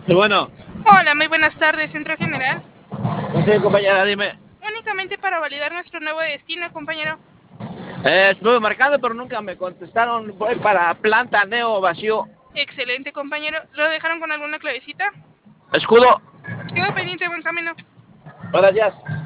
Y bueno, Hola, muy buenas tardes, Centro General. sí, compañera, dime. Únicamente para validar nuestro nuevo destino, compañero. Estuve marcando, pero nunca me contestaron. Voy para planta Neo vacío. Excelente, compañero. ¿Lo dejaron con alguna clavecita? Escudo. Quedo pendiente, buen camino. Gracias.